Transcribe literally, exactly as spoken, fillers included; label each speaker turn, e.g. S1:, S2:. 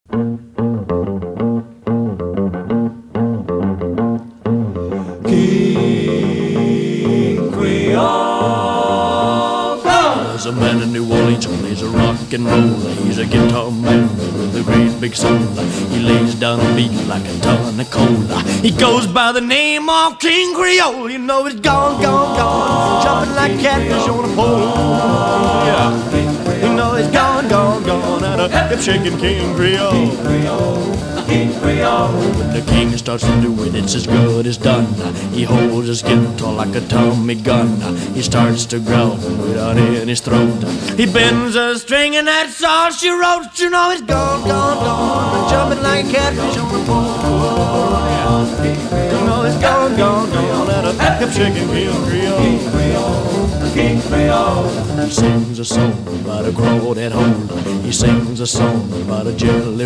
S1: King Creole. There's a man in New Orleans who plays a rock and roll. He's a guitar man with a great big soul. He lays down a beat like a ton of coal. He goes by the name of King Creole. You know he's gone, gone, gone, jumping like catfish on a pole. Yeah, you know he's gone, gone, gone, and a hip shaking King Creole. King Creole. When the king starts to do it, it's as good as done. He holds his guitar like a Tommy gun. He starts to growl without in his throat. He bends a string and that's all she wrote. You know he's gone, gone, gone, jumping like a catfish on the pole. You know he's gone, gone, gone, and a hip shaking King Creole. King Creole. He sings a song about a crawdad hole. He sings a song about a jelly